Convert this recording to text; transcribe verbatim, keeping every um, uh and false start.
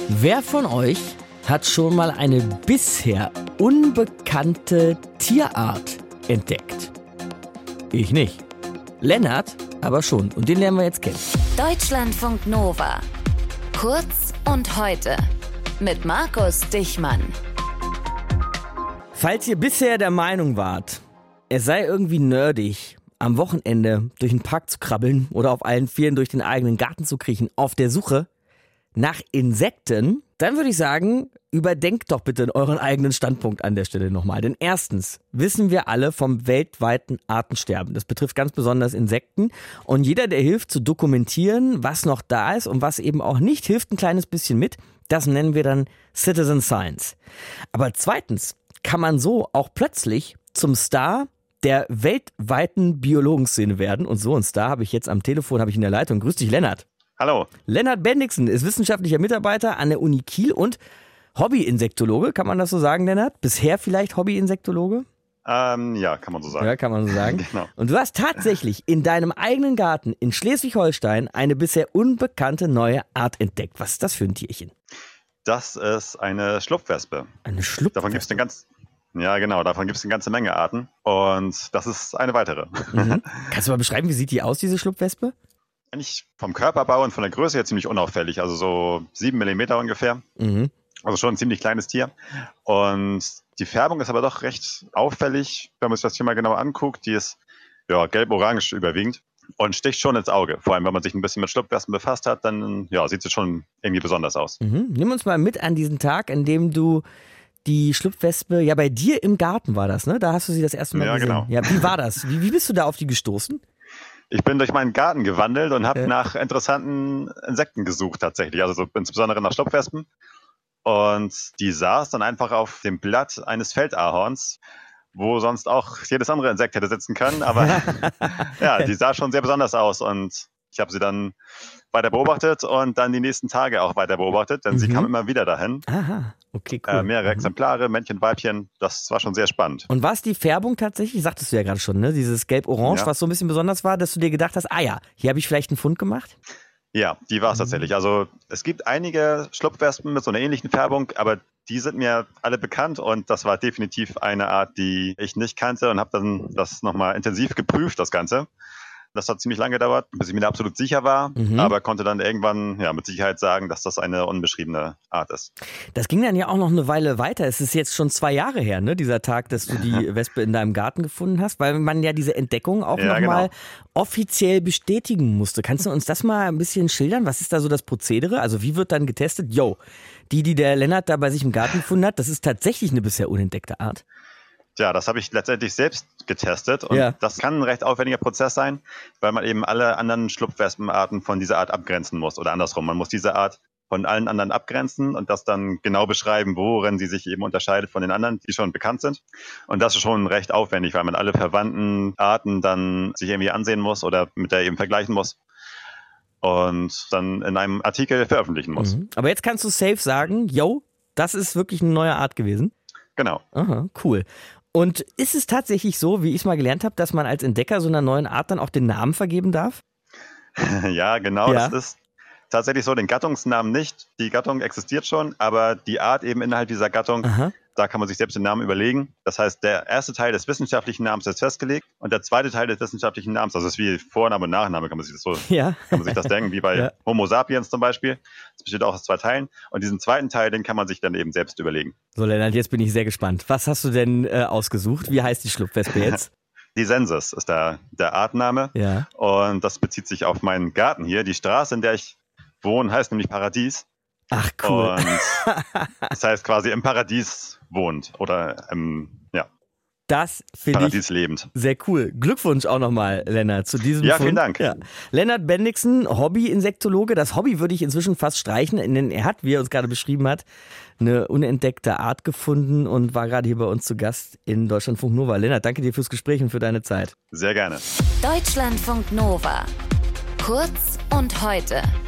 Wer von euch hat schon mal eine bisher unbekannte Tierart entdeckt? Ich nicht. Lennart aber schon. Und den lernen wir jetzt kennen. Deutschlandfunk Nova. Kurz und heute. Mit Markus Dichmann. Falls ihr bisher der Meinung wart, es sei irgendwie nerdig, am Wochenende durch den Park zu krabbeln oder auf allen Vieren durch den eigenen Garten zu kriechen, auf der Suche nach Insekten, dann würde ich sagen, überdenkt doch bitte euren eigenen Standpunkt an der Stelle nochmal. Denn erstens wissen wir alle vom weltweiten Artensterben. Das betrifft ganz besonders Insekten. Und jeder, der hilft zu dokumentieren, was noch da ist und was eben auch nicht, hilft ein kleines bisschen mit. Das nennen wir dann Citizen Science. Aber zweitens kann man so auch plötzlich zum Star der weltweiten Biologenszene werden. Und so ein Star habe ich jetzt am Telefon, habe ich in der Leitung. Grüß dich, Lennart. Hallo. Lennart Bendixen ist wissenschaftlicher Mitarbeiter an der Uni Kiel und Hobby-Insektologe. Kann man das so sagen, Lennart? Bisher vielleicht Hobby-Insektologe? Ähm, ja, kann man so sagen. Ja, kann man so sagen. Genau. Und du hast tatsächlich in deinem eigenen Garten in Schleswig-Holstein eine bisher unbekannte neue Art entdeckt. Was ist das für ein Tierchen? Das ist eine Schlupfwespe. Eine Schlupfwespe? Davon gibt es eine ganz, ja genau, davon gibt es eine ganze Menge Arten. Und das ist eine weitere. Mhm. Kannst du mal beschreiben, wie sieht die aus, diese Schlupfwespe? Eigentlich vom Körperbau und von der Größe her ziemlich unauffällig. Also so sieben Millimeter ungefähr. Mhm. Also schon ein ziemlich kleines Tier. Und die Färbung ist aber doch recht auffällig, wenn man sich das hier mal genau anguckt. Die ist ja, gelb-orange überwiegend und sticht schon ins Auge. Vor allem, wenn man sich ein bisschen mit Schlupfwespen befasst hat, dann ja, sieht sie schon irgendwie besonders aus. Mhm. Nimm uns mal mit an diesen Tag, an dem du die Schlupfwespe, ja bei dir im Garten war das, ne? Da hast du sie das erste Mal ja, gesehen. Genau. Ja, wie war das? Wie, wie bist du da auf die gestoßen? Ich bin durch meinen Garten gewandelt und habe Ja. nach interessanten Insekten gesucht tatsächlich, also so, insbesondere nach Schlupfwespen. Und die saß dann einfach auf dem Blatt eines Feldahorns, wo sonst auch jedes andere Insekt hätte sitzen können. Aber ja, die sah schon sehr besonders aus und ich habe sie dann weiter beobachtet und dann die nächsten Tage auch weiter beobachtet, denn Mhm. sie kam immer wieder dahin. Aha, okay, cool. Äh, mehrere Mhm. Exemplare, Männchen, Weibchen, das war schon sehr spannend. Und war es die Färbung tatsächlich, sagtest du ja gerade schon, ne? Dieses Gelb-Orange, Ja. was so ein bisschen besonders war, dass du dir gedacht hast, ah ja, hier habe ich vielleicht einen Fund gemacht? Ja, die war es tatsächlich. Also es gibt einige Schlupfwespen mit so einer ähnlichen Färbung, aber die sind mir alle bekannt und das war definitiv eine Art, die ich nicht kannte und habe dann das nochmal intensiv geprüft, das Ganze. Das hat ziemlich lange gedauert, bis ich mir da absolut sicher war, Mhm. aber konnte dann irgendwann ja mit Sicherheit sagen, dass das eine unbeschriebene Art ist. Das ging dann ja auch noch eine Weile weiter. Es ist jetzt schon zwei Jahre her, ne, dieser Tag, dass du die Wespe in deinem Garten gefunden hast, weil man ja diese Entdeckung auch Ja, nochmal genau. offiziell bestätigen musste. Kannst du uns das mal ein bisschen schildern? Was ist da so das Prozedere? Also wie wird dann getestet? Yo, die, die der Lennart da bei sich im Garten gefunden hat, das ist tatsächlich eine bisher unentdeckte Art. Ja, das habe ich letztendlich selbst getestet und Ja. das kann ein recht aufwendiger Prozess sein, weil man eben alle anderen Schlupfwespenarten von dieser Art abgrenzen muss oder andersrum. Man muss diese Art von allen anderen abgrenzen und das dann genau beschreiben, worin sie sich eben unterscheidet von den anderen, die schon bekannt sind. Und das ist schon recht aufwendig, weil man alle verwandten Arten dann sich irgendwie ansehen muss oder mit der eben vergleichen muss und dann in einem Artikel veröffentlichen muss. Mhm. Aber jetzt kannst du safe sagen, yo, das ist wirklich eine neue Art gewesen. Genau. Aha, cool. Und ist es tatsächlich so, wie ich es mal gelernt habe, dass man als Entdecker so einer neuen Art dann auch den Namen vergeben darf? Ja, genau, Ja. das ist tatsächlich so, den Gattungsnamen nicht. Die Gattung existiert schon, aber die Art eben innerhalb dieser Gattung, Aha. da kann man sich selbst den Namen überlegen. Das heißt, der erste Teil des wissenschaftlichen Namens ist festgelegt und der zweite Teil des wissenschaftlichen Namens, also das ist wie Vorname und Nachname, kann man sich das so Ja. kann man sich das denken, wie bei Ja. Homo sapiens zum Beispiel. Das besteht auch aus zwei Teilen. Und diesen zweiten Teil, den kann man sich dann eben selbst überlegen. So, Lennart, jetzt bin ich sehr gespannt. Was hast du denn äh, ausgesucht? Wie heißt die Schlupfwespe jetzt? Die Sensis ist der, der Artname. Ja. Und das bezieht sich auf meinen Garten hier. Die Straße, in der ich wohne, heißt nämlich Paradies. Ach, cool. Und das heißt quasi im Paradies wohnt oder im ja, Das finde ich Paradies lebend. sehr cool. Glückwunsch auch nochmal, Lennart, zu diesem Ja, Fund. vielen Dank. Ja. Lennart Bendixen, Hobby-Insektologe. Das Hobby würde ich inzwischen fast streichen, denn er hat, wie er uns gerade beschrieben hat, eine unentdeckte Art gefunden und war gerade hier bei uns zu Gast in Deutschlandfunk Nova. Lennart, danke dir fürs Gespräch und für deine Zeit. Sehr gerne. Deutschlandfunk Nova. Kurz und heute.